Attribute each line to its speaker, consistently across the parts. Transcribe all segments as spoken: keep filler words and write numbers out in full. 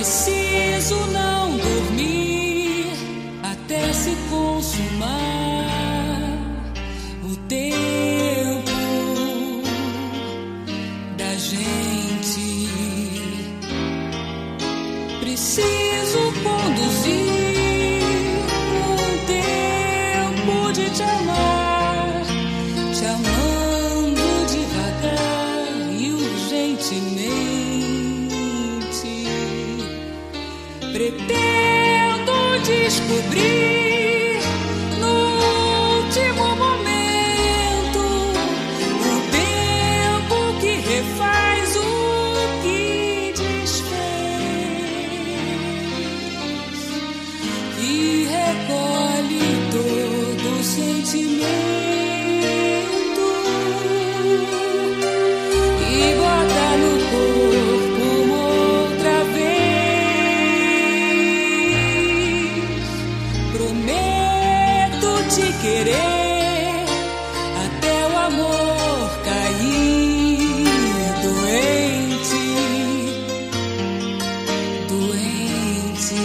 Speaker 1: Preciso não dormir até se consumar o tempo da gente. Preciso conduzir um tempo de te amar, te amando devagar e urgentemente. Pretendo descobrir no último momento o tempo que refaz o que desfez e recolhe todo o sentimento e bota no corpo outra vez. Prometo te querer até o amor cair doente, doente.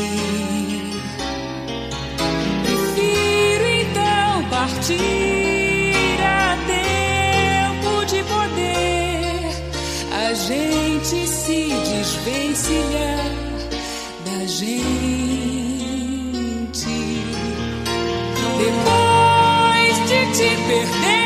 Speaker 1: Prefiro então partir a tempo de poder a gente se desvencilhar da gente. Depois de te perder,